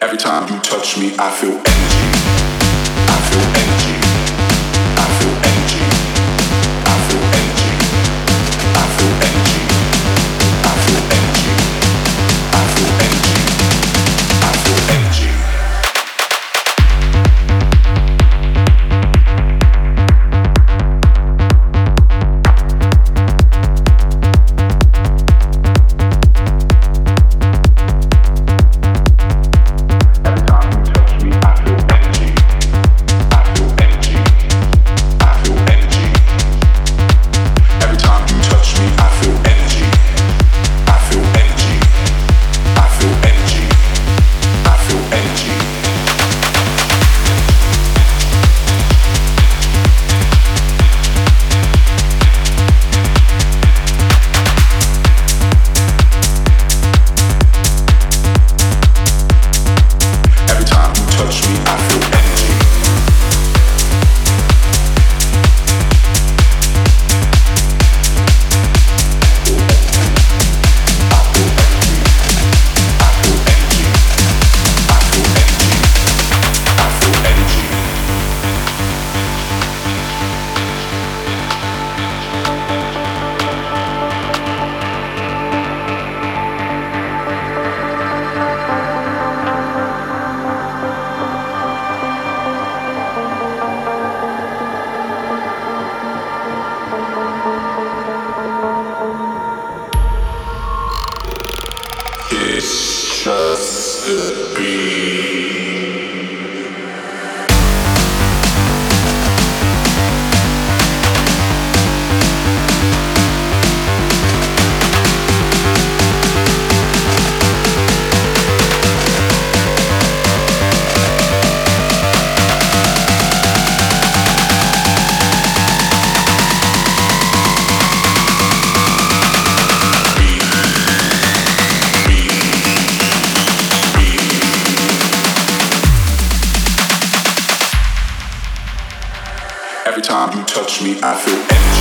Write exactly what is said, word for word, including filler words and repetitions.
Every time you touch me, I feel energy. I feel energy. I feel energy. I feel energy. I feel energy. I feel energy. I feel energy. I feel energy. It's just a beat. Every time you touch me, I feel energy.